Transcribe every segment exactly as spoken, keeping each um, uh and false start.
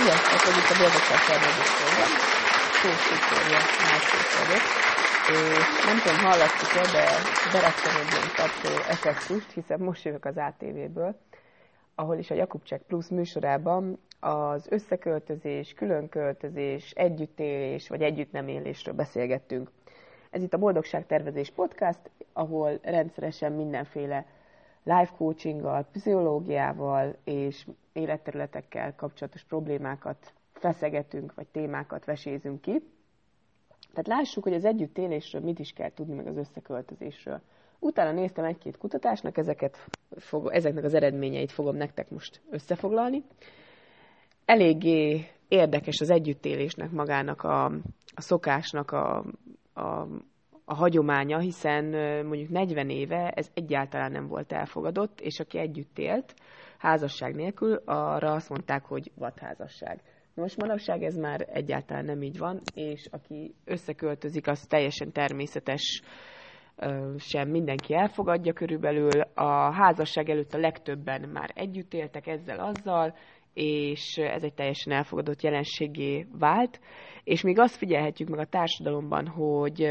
Sziasztok, hogy itt a Boldogság Tervezés program. Tóth Viktória másképp vagyok. És nem tudom, hallatszik-e, de beraktam egy ilyen tapsó effektust, hiszen most jövök az á té véből, ahol is a Jakubcsek Plusz műsorában az összeköltözés, különköltözés, együttélés vagy együtt nem élésről beszélgettünk. Ez itt a Boldogság Tervezés podcast, ahol rendszeresen mindenféle life coachinggal, pszichológiával és életterületekkel kapcsolatos problémákat feszegetünk, vagy témákat vesézünk ki. Tehát lássuk, hogy az együttélésről mit is kell tudni, meg az összeköltözésről. Utána néztem egy-két kutatásnak, ezeket fog, ezeknek az eredményeit fogom nektek most összefoglalni. Eléggé érdekes az együttélésnek magának a, a szokásnak a, a, a hagyománya, hiszen mondjuk negyven éve ez egyáltalán nem volt elfogadott, és aki együtt élt, házasság nélkül, arra azt mondták, hogy vadházasság. Most manapság ez már egyáltalán nem így van, és aki összeköltözik, az teljesen természetes, sem mindenki elfogadja körülbelül. A házasság előtt a legtöbben már együtt éltek ezzel-azzal, és ez egy teljesen elfogadott jelenségé vált. És még azt figyelhetjük meg a társadalomban, hogy,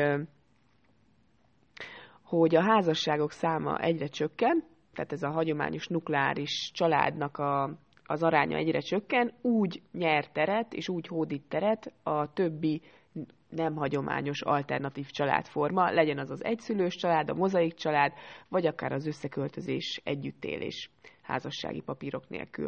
hogy a házasságok száma egyre csökken, tehát ez a hagyományos nukleáris családnak a, az aránya egyre csökken, úgy nyer teret, és úgy hódít teret a többi nem hagyományos alternatív családforma, legyen az az egyszülős család, a mozaik család, vagy akár az összeköltözés, együttélés házassági papírok nélkül.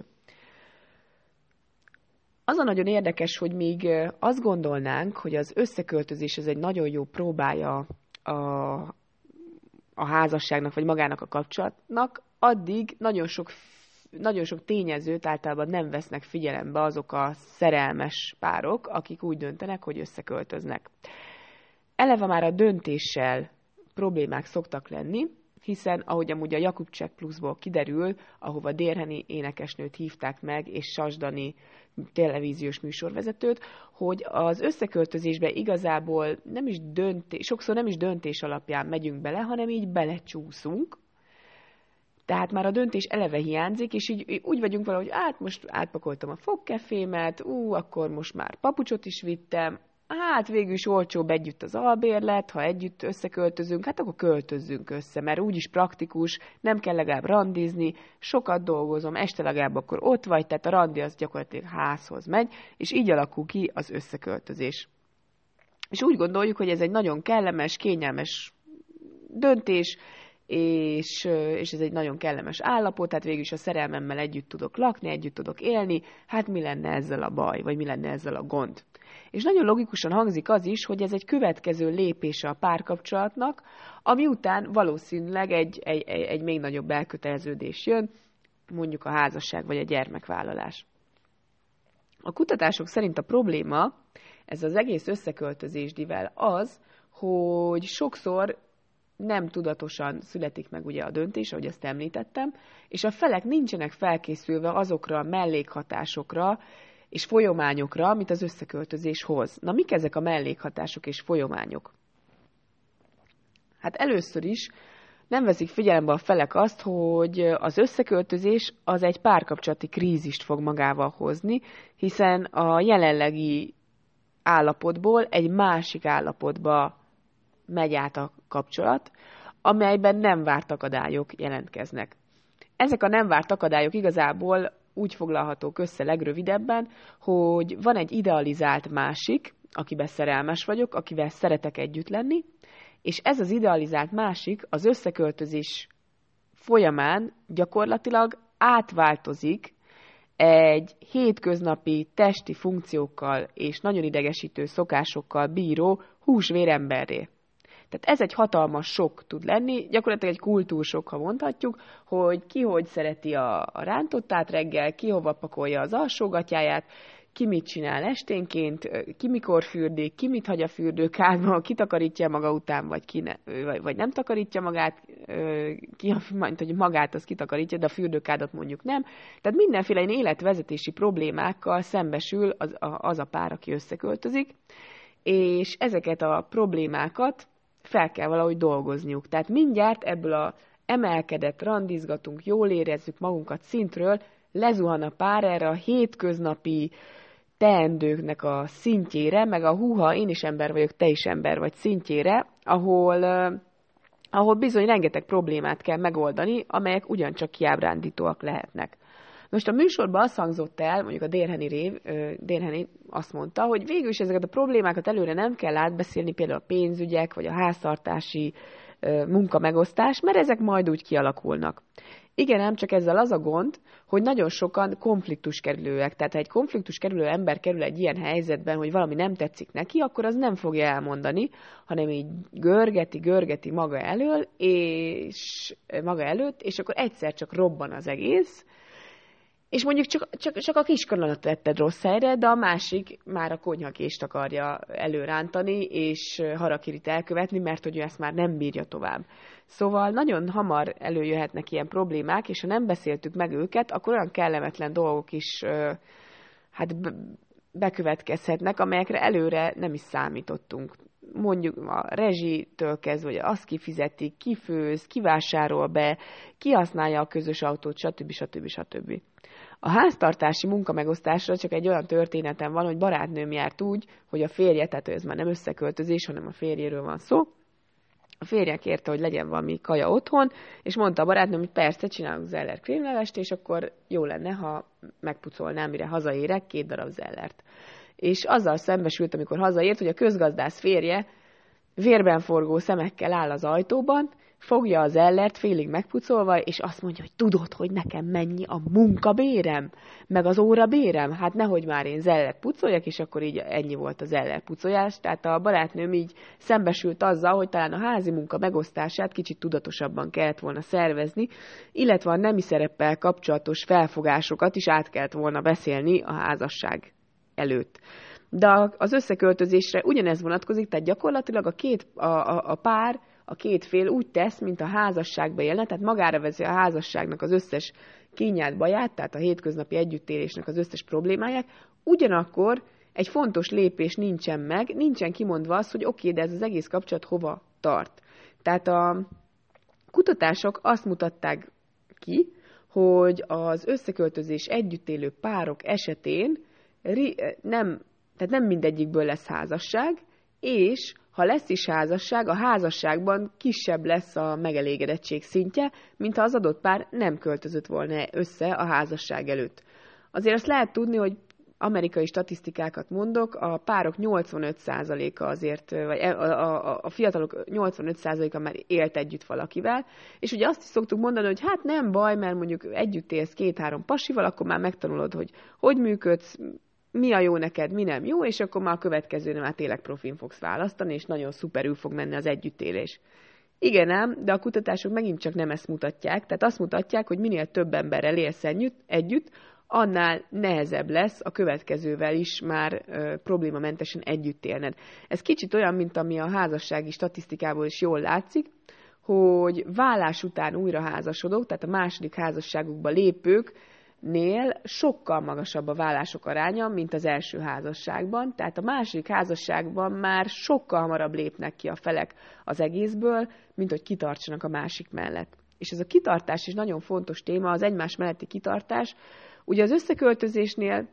Az a nagyon érdekes, hogy míg azt gondolnánk, hogy az összeköltözés ez egy nagyon jó próbája a, a házasságnak, vagy magának a kapcsolatnak, addig nagyon sok, nagyon sok tényezőt általában nem vesznek figyelembe azok a szerelmes párok, akik úgy döntenek, hogy összeköltöznek. Eleve már a döntéssel problémák szoktak lenni, hiszen ahogy amúgy a Jakubcsek Pluszból kiderül, ahova Dérheni énekesnőt hívták meg, és Sasdani televíziós műsorvezetőt, hogy az összeköltözésbe igazából nem is döntés, sokszor nem is döntés alapján megyünk bele, hanem így belecsúszunk. Tehát már a döntés eleve hiányzik, és így úgy vagyunk valahogy, hát most átpakoltam a fogkefémet, ú, akkor most már papucsot is vittem, hát végül is olcsóbb együtt az albérlet, ha együtt összeköltözünk, hát akkor költözzünk össze, mert úgyis praktikus, nem kell legalább randizni, sokat dolgozom, este legalább akkor ott vagy, tehát a randi az gyakorlatilag házhoz megy, és így alakul ki az összeköltözés. És úgy gondoljuk, hogy ez egy nagyon kellemes, kényelmes döntés, és, és ez egy nagyon kellemes állapot, tehát végül is a szerelmemmel együtt tudok lakni, együtt tudok élni, hát mi lenne ezzel a baj, vagy mi lenne ezzel a gond. És nagyon logikusan hangzik az is, hogy ez egy következő lépése a párkapcsolatnak, ami után valószínűleg egy, egy, egy, egy még nagyobb elköteleződés jön, mondjuk a házasság vagy a gyermekvállalás. A kutatások szerint a probléma, ez az egész összeköltözésdivel az, hogy sokszor nem tudatosan születik meg ugye a döntés, ahogy ezt említettem, és a felek nincsenek felkészülve azokra a mellékhatásokra és folyamányokra, amit az összeköltözés hoz. Na, mik ezek a mellékhatások és folyamányok? Hát először is nem veszik figyelembe a felek azt, hogy az összeköltözés az egy párkapcsolati krízist fog magával hozni, hiszen a jelenlegi állapotból egy másik állapotba megy át a kapcsolat, amelyben nem várt akadályok jelentkeznek. Ezek a nem várt akadályok igazából úgy foglalhatók össze legrövidebben, hogy van egy idealizált másik, akiben szerelmes vagyok, akivel szeretek együtt lenni, és ez az idealizált másik az összeköltözés folyamán gyakorlatilag átváltozik egy hétköznapi testi funkciókkal és nagyon idegesítő szokásokkal bíró húsvéremberré. Tehát ez egy hatalmas sok tud lenni, gyakorlatilag egy kultúrsok, ha mondhatjuk, hogy ki hogy szereti a, a rántottát reggel, ki hova pakolja az alsógatyáját, ki mit csinál esténként, ki mikor fürdik, ki mit hagy a fürdőkádba, ki takarítja maga után, vagy, ki ne, vagy, vagy nem takarítja magát, ki, majd, hogy magát az kitakarítja, de a fürdőkádat mondjuk nem. Tehát mindenféle életvezetési problémákkal szembesül az a, az a pár, aki összeköltözik, és ezeket a problémákat fel kell valahogy dolgozniuk. Tehát mindjárt ebből a emelkedett, randizgatunk, jól érezzük magunkat szintről, lezuhan a pár erre a hétköznapi teendőknek a szintjére, meg a húha, én is ember vagyok, te is ember vagy szintjére, ahol, ahol bizony rengeteg problémát kell megoldani, amelyek ugyancsak kiábrándítóak lehetnek. Most a műsorban azt hangzott el, mondjuk a Dérheni Rév, Dérheni azt mondta, hogy végül is ezeket a problémákat előre nem kell átbeszélni, például a pénzügyek, vagy a háztartási munkamegosztás, mert ezek majd úgy kialakulnak. Igen, ám csak ezzel az a gond, hogy nagyon sokan konfliktus kerülőek. Tehát ha egy konfliktus kerülő ember kerül egy ilyen helyzetben, hogy valami nem tetszik neki, akkor az nem fogja elmondani, hanem így görgeti, görgeti maga elől, és maga előtt, és akkor egyszer csak robban az egész, és mondjuk csak, csak, csak a kiskanalat tetted rossz helyre, de a másik már a konyhakést akarja előrántani, és harakirit elkövetni, mert hogy ő ezt már nem bírja tovább. Szóval nagyon hamar előjöhetnek ilyen problémák, és ha nem beszéltük meg őket, akkor olyan kellemetlen dolgok is hát bekövetkezhetnek, amelyekre előre nem is számítottunk. Mondjuk a rezsitől kezdve, hogy azt kifizetik, kifőz, kivásárol be, kihasználja a közös autót, stb. stb. stb. A háztartási munkamegosztásra csak egy olyan történetem van, hogy barátnőm járt úgy, hogy a férje, tehát ez már nem összeköltözés, hanem a férjéről van szó. A férje kérte, hogy legyen valami kaja otthon, és mondta a barátnőm, hogy persze, csinálunk zeller krémlevest, és akkor jó lenne, ha megpucolnám, mire hazaérek, két darab zellert. És azzal szembesült, amikor hazaért, hogy a közgazdász férje vérben forgó szemekkel áll az ajtóban, fogja az ellert félig megpucolva, és azt mondja, hogy tudod, hogy nekem mennyi a munkabérem, meg az órabérem? Hát nehogy már én zellert pucoljak, és akkor így ennyi volt az zeller pucolás. Tehát a barátnőm így szembesült azzal, hogy talán a házi munka megosztását kicsit tudatosabban kellett volna szervezni, illetve a nemi szereppel kapcsolatos felfogásokat is át kellett volna beszélni a házasság előtt. De az összeköltözésre ugyanez vonatkozik, tehát gyakorlatilag a, két, a, a, a pár, a két fél úgy tesz, mint a házasságban élne, tehát magára veszi a házasságnak az összes kényát, baját, tehát a hétköznapi együttélésnek az összes problémáját, ugyanakkor egy fontos lépés nincsen meg, nincsen kimondva az, hogy oké, de ez az egész kapcsolat hova tart. Tehát a kutatások azt mutatták ki, hogy az összeköltözés együtt élő párok esetén nem, tehát nem mindegyikből lesz házasság, és ha lesz is házasság, a házasságban kisebb lesz a megelégedettség szintje, mint ha az adott pár nem költözött volna össze a házasság előtt. Azért azt lehet tudni, hogy amerikai statisztikákat mondok, a párok nyolcvanöt százaléka azért, vagy a, a, a fiatalok nyolcvanöt százaléka már élt együtt valakivel, és ugye azt is szoktuk mondani, hogy hát nem baj, mert mondjuk együtt élsz két-három pasival, akkor már megtanulod, hogy hogy működsz, mi a jó neked, mi nem jó, és akkor már a következőre már tényleg profin fogsz választani, és nagyon szuperül fog menni az együttélés. Igen ám, de a kutatások megint csak nem ezt mutatják, tehát azt mutatják, hogy minél több emberrel élsz együtt, annál nehezebb lesz a következővel is már ö, problémamentesen együtt élned. Ez kicsit olyan, mint ami a házassági statisztikából is jól látszik, hogy vállás után újra házasodók, tehát a második házasságukba lépők, nél sokkal magasabb a vállások aránya, mint az első házasságban, tehát a második házasságban már sokkal hamarabb lépnek ki a felek az egészből, mint hogy kitartsanak a másik mellett. És ez a kitartás is nagyon fontos téma, az egymás melletti kitartás. Ugye az összeköltözésnél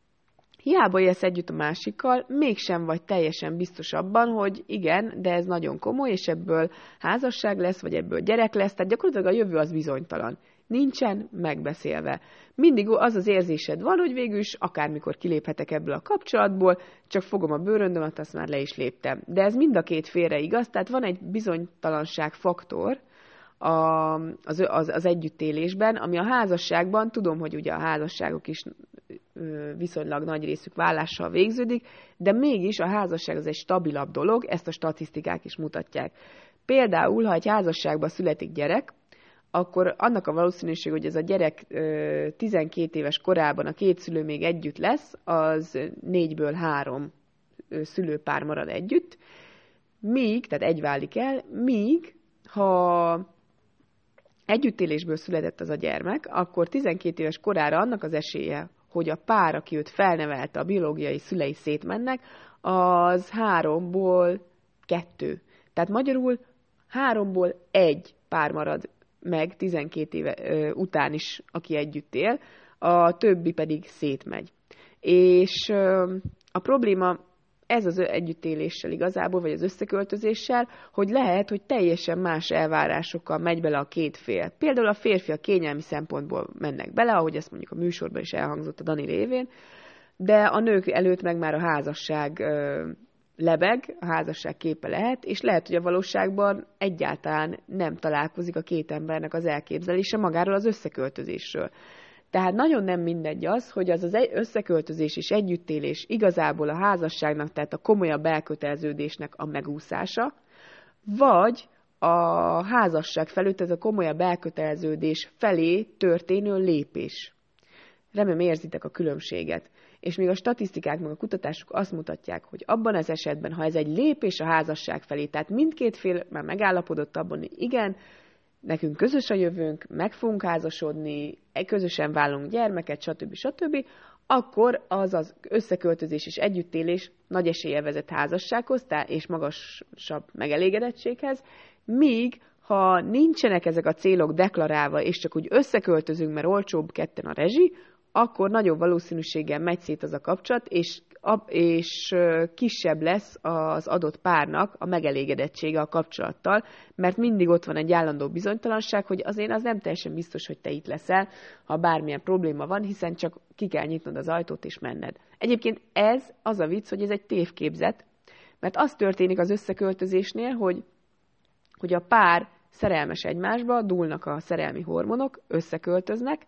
hiába élsz együtt a másikkal, mégsem vagy teljesen biztos abban, hogy igen, de ez nagyon komoly, és ebből házasság lesz, vagy ebből gyerek lesz, tehát gyakorlatilag a jövő az bizonytalan. Nincsen megbeszélve. Mindig az az érzésed van, hogy végül is akármikor kiléphetek ebből a kapcsolatból, csak fogom a bőröndömet, azt már le is léptem. De ez mind a két félre igaz, tehát van egy bizonytalanság faktor a, az, az, az együttélésben, ami a házasságban, tudom, hogy ugye a házasságok is viszonylag nagy részük vállással végződik, de mégis a házasság az egy stabilabb dolog, ezt a statisztikák is mutatják. Például, ha egy házasságban születik gyerek, akkor annak a valószínűség, hogy ez a gyerek tizenkét éves korában a két szülő még együtt lesz, az négyből három szülőpár marad együtt, míg, tehát egy válik el, míg, ha együttélésből született az a gyermek, akkor tizenkét éves korára annak az esélye, hogy a pár, aki őt felnevelte, a biológiai szülei szétmennek, az háromból kettő. Tehát magyarul háromból egy pár marad meg tizenkét éve ö, után is, aki együtt él, a többi pedig szétmegy. És a probléma ez az együttéléssel igazából, vagy az összeköltözéssel, hogy lehet, hogy teljesen más elvárásokkal megy bele a két fél. Például a férfi a kényelmi szempontból mennek bele, ahogy ezt mondjuk a műsorban is elhangzott a Dani révén, de a nők előtt meg már a házasság ö, lebeg, a házasság képe lehet, és lehet, hogy a valóságban egyáltalán nem találkozik a két embernek az elképzelése magáról az összeköltözésről. Tehát nagyon nem mindegy az, hogy az az összeköltözés és együttélés igazából a házasságnak, tehát a komolyabb elköteleződésnek a megúszása, vagy a házasság felett ez a komolyabb elköteleződés felé történő lépés. Remélem érzitek a különbséget. És még a statisztikák, meg a kutatások azt mutatják, hogy abban az esetben, ha ez egy lépés a házasság felé, tehát mindkét fél már megállapodott abban, hogy igen, nekünk közös a jövőnk, meg fogunk házasodni, közösen vállalunk gyermeket, stb. stb., akkor az az összeköltözés és együttélés nagy eséllyel vezet házassághoz és magasabb megelégedettséghez, míg ha nincsenek ezek a célok deklarálva, és csak úgy összeköltözünk, mert olcsóbb ketten a rezsi, akkor nagyobb valószínűséggel megy szét az a kapcsolat, és, és kisebb lesz az adott párnak a megelégedettsége a kapcsolattal, mert mindig ott van egy állandó bizonytalanság, hogy azért az nem teljesen biztos, hogy te itt leszel, ha bármilyen probléma van, hiszen csak ki kell nyitnod az ajtót és menned. Egyébként ez az a vicc, hogy ez egy tévképzet, mert az történik az összeköltözésnél, hogy, hogy a pár szerelmes egymásba, dúlnak a szerelmi hormonok, összeköltöznek,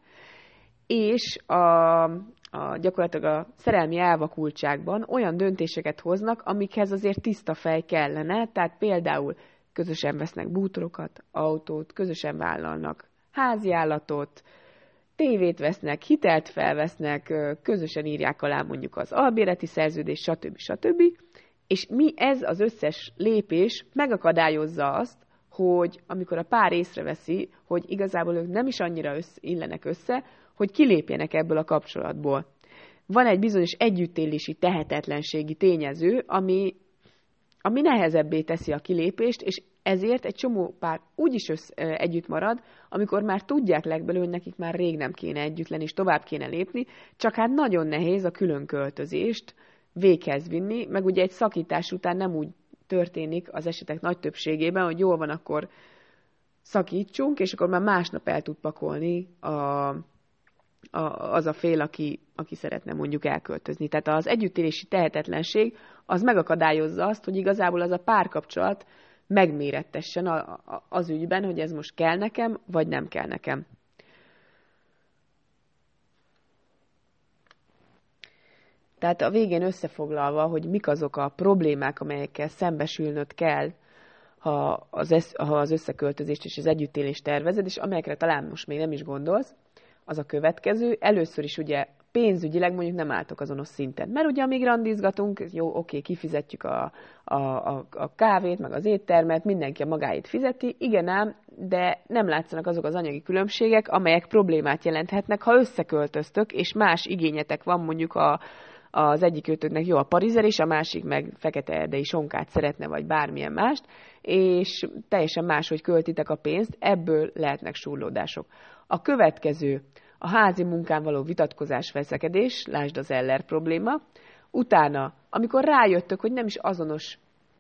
és a, a, gyakorlatilag a szerelmi elvakultságban olyan döntéseket hoznak, amikhez azért tiszta fej kellene, tehát például közösen vesznek bútorokat, autót, közösen vállalnak háziállatot, tévét vesznek, hitelt felvesznek, közösen írják alá mondjuk az albérleti szerződést, stb. stb. És mi ez az összes lépés megakadályozza azt, hogy amikor a pár észreveszi, hogy igazából ők nem is annyira össze, illenek össze, hogy kilépjenek ebből a kapcsolatból. Van egy bizonyos együttélési tehetetlenségi tényező, ami, ami nehezebbé teszi a kilépést, és ezért egy csomó pár úgyis össz, együtt marad, amikor már tudják legbelül, hogy nekik már rég nem kéne együtt lenni, és tovább kéne lépni, csak hát nagyon nehéz a különköltözést véghez vinni, meg ugye egy szakítás után nem úgy történik az esetek nagy többségében, hogy jól van, akkor szakítsunk, és akkor már másnap el tud pakolni a, a, az a fél, aki, aki szeretne mondjuk elköltözni. Tehát az együttélési tehetetlenség az megakadályozza azt, hogy igazából az a párkapcsolat megmérettessen a, a, az ügyben, hogy ez most kell nekem, vagy nem kell nekem. Tehát a végén összefoglalva, hogy mik azok a problémák, amelyekkel szembesülnöd kell, ha az, ha az összeköltözést és az együttélést tervezed, és amelyekre talán most még nem is gondolsz, az a következő. Először is ugye pénzügyileg mondjuk nem álltok azonos szinten. Mert ugye amíg randizgatunk, jó, oké, kifizetjük a, a, a, a kávét, meg az éttermet, mindenki a magáét fizeti, igen ám, de nem látszanak azok az anyagi különbségek, amelyek problémát jelenthetnek, ha összeköltöztök, és más igényetek van mondjuk a az egyik őtöknek jó a parizer, és a másik meg fekete erdei sonkát szeretne, vagy bármilyen mást, és teljesen máshogy költitek a pénzt, ebből lehetnek súrlódások. A következő, a házi munkán való vitatkozás, veszekedés, lásd az Eller probléma. Utána, amikor rájöttök, hogy nem is azonos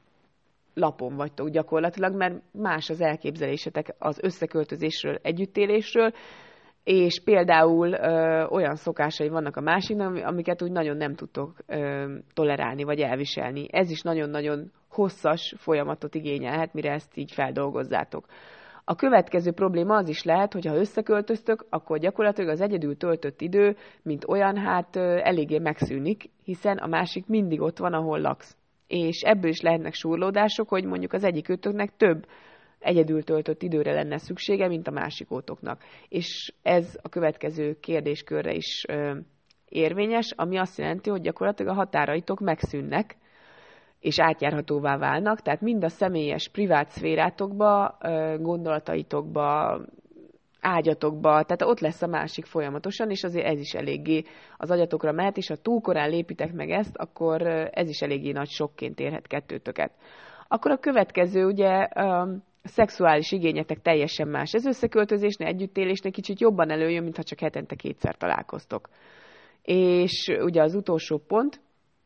lapon vagytok gyakorlatilag, mert más az elképzelésetek az összeköltözésről, együttélésről, és például ö, olyan szokásai vannak a másiknak, amiket úgy nagyon nem tudtok ö, tolerálni, vagy elviselni. Ez is nagyon-nagyon hosszas folyamatot igényelhet, mire ezt így feldolgozzátok. A következő probléma az is lehet, hogy ha összeköltöztök, akkor gyakorlatilag az egyedül töltött idő, mint olyan, hát ö, eléggé megszűnik, hiszen a másik mindig ott van, ahol laksz. És ebből is lehetnek súrlódások, hogy mondjuk az egyik őtöknek több egyedül töltött időre lenne szüksége, mint a másikótoknak. És ez a következő kérdéskörre is ö, érvényes, ami azt jelenti, hogy gyakorlatilag a határaitok megszűnnek, és átjárhatóvá válnak, tehát mind a személyes, privát szférátokba, ö, gondolataitokba, ágyatokba, tehát ott lesz a másik folyamatosan, és azért ez is eléggé az agyatokra mehet, és ha túl korán lépitek meg ezt, akkor ez is eléggé nagy sokként érhet kettőtöket. Akkor a következő, ugye, ö, a szexuális igényetek teljesen más. Ez összeköltözésnél, együttélésnél kicsit jobban előjön, mintha csak hetente kétszer találkoztok. És ugye az utolsó pont,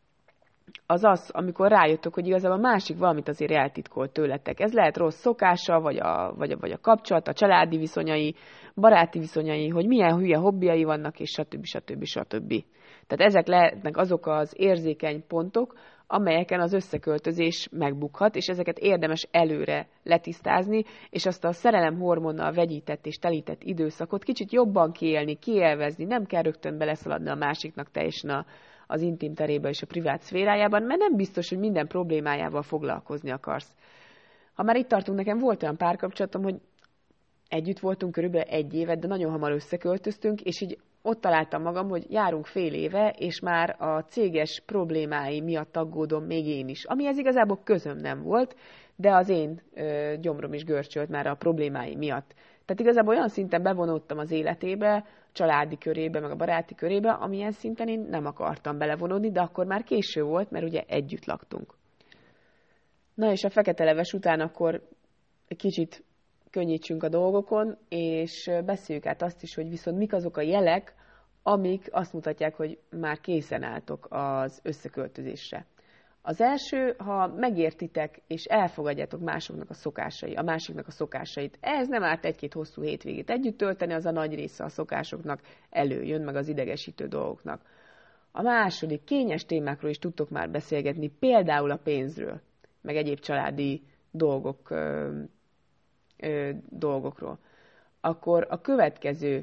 az az, amikor rájöttök, hogy igazából a másik valamit azért eltitkolt tőletek. Ez lehet rossz szokása, vagy a, vagy a, vagy a kapcsolat, a családi viszonyai, baráti viszonyai, hogy milyen hülye hobbiai vannak, és stb. stb. stb. Tehát ezek lehetnek azok az érzékeny pontok, amelyeken az összeköltözés megbukhat, és ezeket érdemes előre letisztázni, és azt a szerelem hormonnal vegyített és telített időszakot kicsit jobban kiélni, kielvezni, nem kell rögtön beleszaladni a másiknak teljesen a az intim terébe és a privát szférájában, mert nem biztos, hogy minden problémájával foglalkozni akarsz. Ha már itt tartunk, nekem volt olyan párkapcsolatom, hogy együtt voltunk körülbelül egy évet, de nagyon hamar összeköltöztünk, és így ott találtam magam, hogy járunk fél éve, és már a céges problémái miatt aggódom még én is. Amihez igazából közöm nem volt, de az én ö, gyomrom is görcsölt már a problémái miatt. Tehát igazából olyan szinten bevonódtam az életébe, családi körébe, meg a baráti körébe, amilyen szinten én nem akartam belevonódni, de akkor már késő volt, mert ugye együtt laktunk. Na és a fekete leves után akkor egy kicsit könnyítsünk a dolgokon, és beszéljük át azt is, hogy viszont mik azok a jelek, amik azt mutatják, hogy már készen álltok az összeköltözésre. Az első, ha megértitek és elfogadjátok másoknak a szokásai, a másiknak a szokásait. Ez nem árt egy-két hosszú hétvégét együtt tölteni, az a nagy része a szokásoknak előjön, meg az idegesítő dolgoknak. A második, kényes témákról is tudtok már beszélgetni, például a pénzről, meg egyéb családi dolgok, ö, ö, dolgokról. Akkor a következő,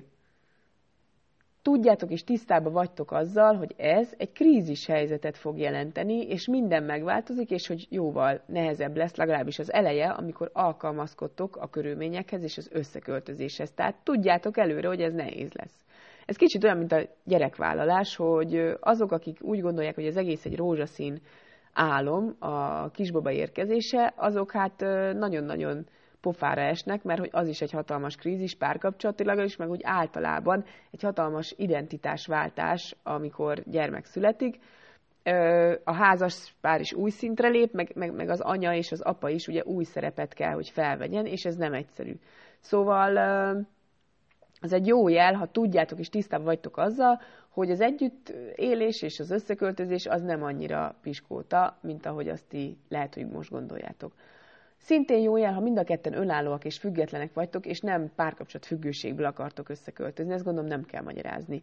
tudjátok és tisztában vagytok azzal, hogy ez egy krízis helyzetet fog jelenteni, és minden megváltozik, és hogy jóval nehezebb lesz, legalábbis az eleje, amikor alkalmazkodtok a körülményekhez és az összeköltözéshez. Tehát tudjátok előre, hogy ez nehéz lesz. Ez kicsit olyan, mint a gyerekvállalás, hogy azok, akik úgy gondolják, hogy az egész egy rózsaszín álom, a kisbaba érkezése, azok hát nagyon-nagyon pofára esnek, mert hogy az is egy hatalmas krízis párkapcsolatilag is, meg úgy általában egy hatalmas identitásváltás, amikor gyermek születik. A házas pár is új szintre lép, meg, meg, meg az anya és az apa is ugye új szerepet kell, hogy felvegyen, és ez nem egyszerű. Szóval az egy jó jel, ha tudjátok és tisztában vagytok azzal, hogy az együttélés és az összeköltözés az nem annyira piskóta, mint ahogy azt ti lehet, hogy most gondoljátok. Szintén jó jel, ha mind a ketten önállóak és függetlenek vagytok, és nem párkapcsolat függőségből akartok összeköltözni, ezt gondolom nem kell magyarázni.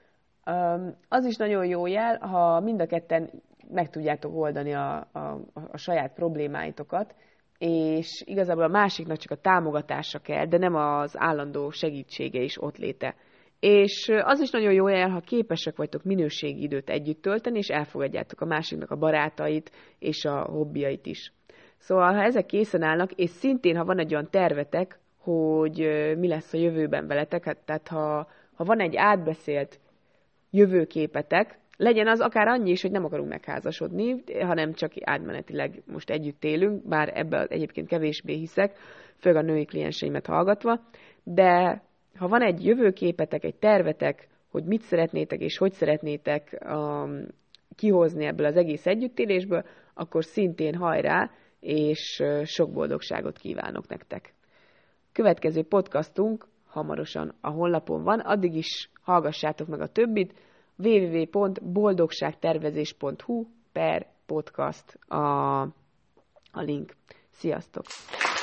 Az is nagyon jó jel, ha mind a ketten meg tudjátok oldani a, a, a saját problémáitokat, és igazából a másiknak csak a támogatása kell, de nem az állandó segítsége is ott léte. És az is nagyon jó jel, ha képesek vagytok minőségi időt együtt tölteni, és elfogadjátok a másiknak a barátait és a hobbiait is. Szóval, ha ezek készen állnak, és szintén, ha van egy olyan tervetek, hogy mi lesz a jövőben veletek, hát, tehát ha, ha van egy átbeszélt jövőképetek, legyen az akár annyi is, hogy nem akarunk megházasodni, hanem csak átmenetileg most együtt élünk, bár ebben egyébként kevésbé hiszek, főleg a női klienseimet hallgatva, de ha van egy jövőképetek, egy tervetek, hogy mit szeretnétek és hogy szeretnétek um, kihozni ebből az egész együttélésből, akkor szintén hajrá, és sok boldogságot kívánok nektek. Következő podcastunk hamarosan a honlapon van, addig is hallgassátok meg a többit, double-u double-u double-u pont boldogságtervezés pont hu per podcast a, a link. Sziasztok!